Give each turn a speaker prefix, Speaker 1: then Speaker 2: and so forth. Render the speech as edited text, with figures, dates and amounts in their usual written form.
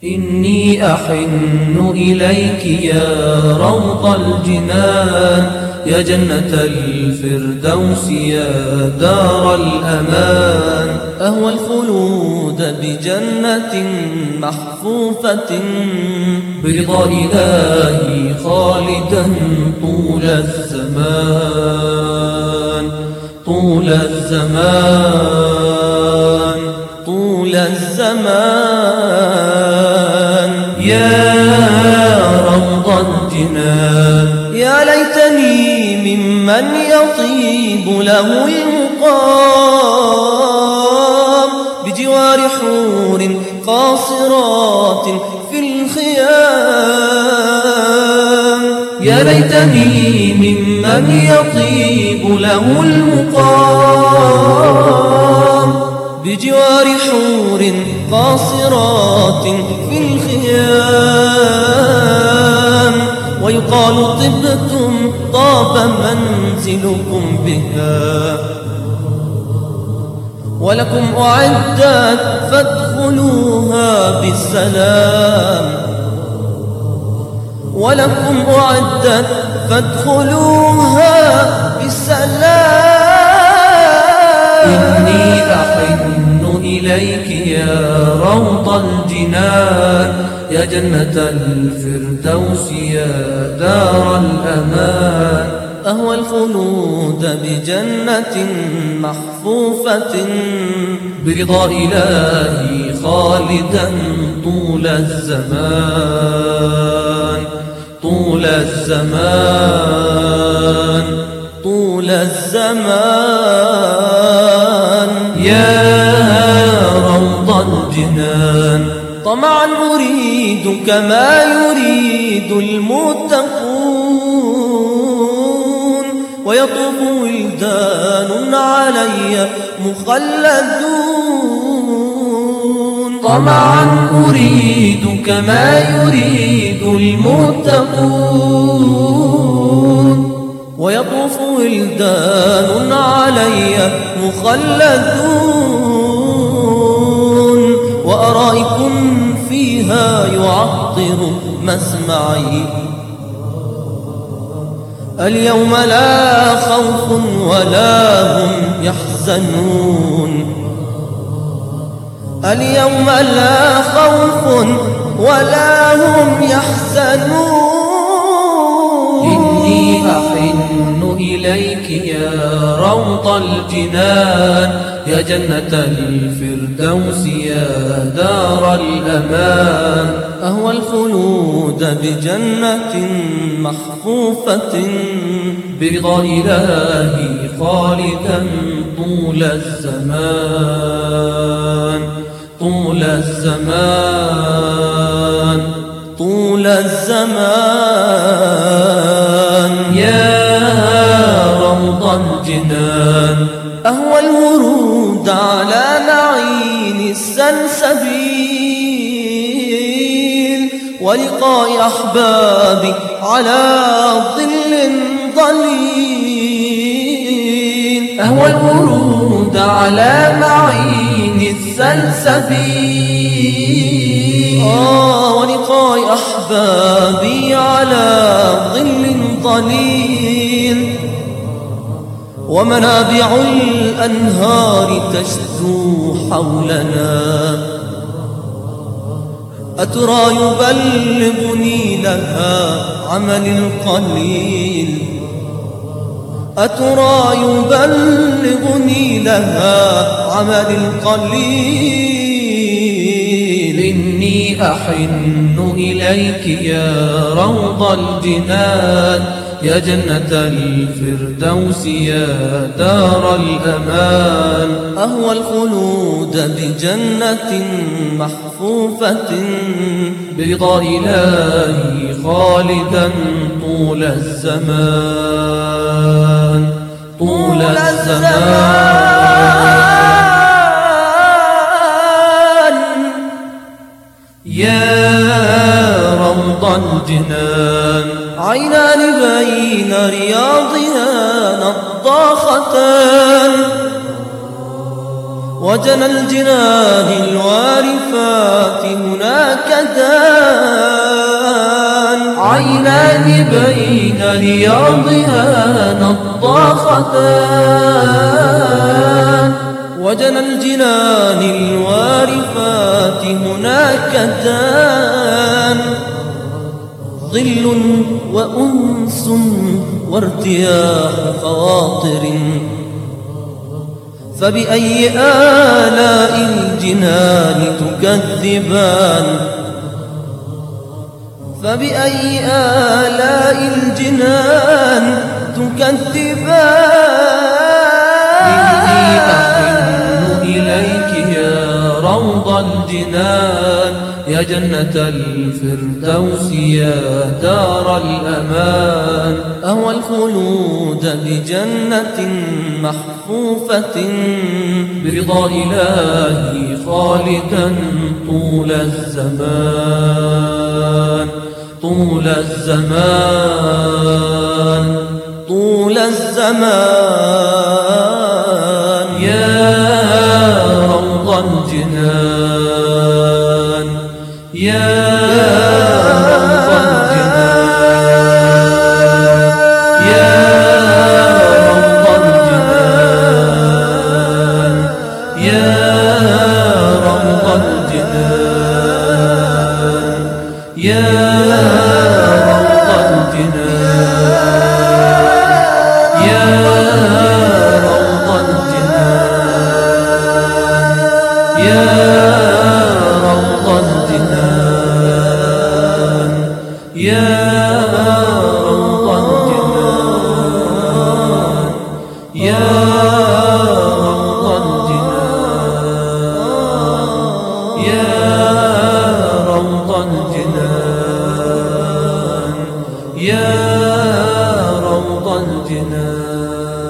Speaker 1: إني أحن إليك يا روض الجنان، يا جنة الفردوس يا دار الأمان.
Speaker 2: أهوى الخلود بجنة محفوفة
Speaker 1: برضا إلهي خالدا طول الزمان، طول الزمان،
Speaker 2: طول الزمان.
Speaker 1: يا روض الجنان،
Speaker 2: يا ليتني ممن يطيب له المقام بجوار حور قاصرات في الخيام.
Speaker 1: يا ليتني ممن يطيب له المقام
Speaker 2: بجوار حور قاصرات في الخيام. ويقال طبتم طاب منزلكم بها، ولكم أعدت فادخلوها بالسلام، ولكم أعدت فادخلوها بالسلام.
Speaker 1: إني أحن إليك يا روض الجنان، يا جنة الفردوس يا دار الأمان.
Speaker 2: أهوى الخلود بجنة محفوفة
Speaker 1: برضا إلهي خالدا طول الزمان، طول الزمان،
Speaker 2: طول الزمان.
Speaker 1: يا روض الجنان،
Speaker 2: طمعا أريد كما يريد المتقون، ويطوف ولدان علي مخلدون.
Speaker 1: طمعا أريد كما يريد المتقون،
Speaker 2: ويطوف ولدان علي مخلدون. وأرائكم فيها يعطر مسمعي، اليوم لا خوف ولا هم يحزنون، اليوم لا خوف ولا هم يحزنون.
Speaker 1: إني أحن إليك يا روض الجنان، يا جنة الفردوس يا دار الأمان.
Speaker 2: أهوى الخلود بجنة محفوفة
Speaker 1: برضا إلهي خالدا طول الزمان، طول الزمان،
Speaker 2: طول الزمان.
Speaker 1: يا روض الجنان،
Speaker 2: أهوى الورود على نعين السلسبيل، ولقاء أحبابي على ظل ظليل.
Speaker 1: أهوى الورود على معين السلسبيل،
Speaker 2: ولقاء أحبابي على ظل ظليل. ومنابع الأنهار تشدو حولنا، أترى يبلغني لها عمل القليل، أترى يبلغني لها عمل القليل.
Speaker 1: إني أحن إليك يا روض الجنان، يا جنة الفردوس يا دار الأمان.
Speaker 2: أهوى الخلود بجنة محفوفة
Speaker 1: برضا إلهي خالدا طول الزمان، طول الزمان. يا روض الجنان،
Speaker 2: عينان بين رياضها نضاختان، وجنى الجنان الوارفات هناك هناك دان.
Speaker 1: عينان بين رياضها نضاختان،
Speaker 2: وجنى الجنان الوارفات هناك دان. ظل وأنس وارتياح خواطر، فبأي آلاء الجنان تكذبان؟ فبأي آلاء الجنان تكذبان؟
Speaker 1: إني أحن إليك يا روض الجنان، يا جنة الفردوس يا دار الأمان.
Speaker 2: أهوى الخلود بجنة محفوفة
Speaker 1: برضا إلهي خالدا طول الزمان، طول الزمان،
Speaker 2: طول الزمان.
Speaker 1: يا روض الجنان، يا روض الجنان، يا روض الجنان، يا روض الجنان، يا روض الجنان، يا روض الجنان، يا روض الجنان، يا روض الجنان، يا روض الجنان، يا روض الجنان، يا روض الجنان.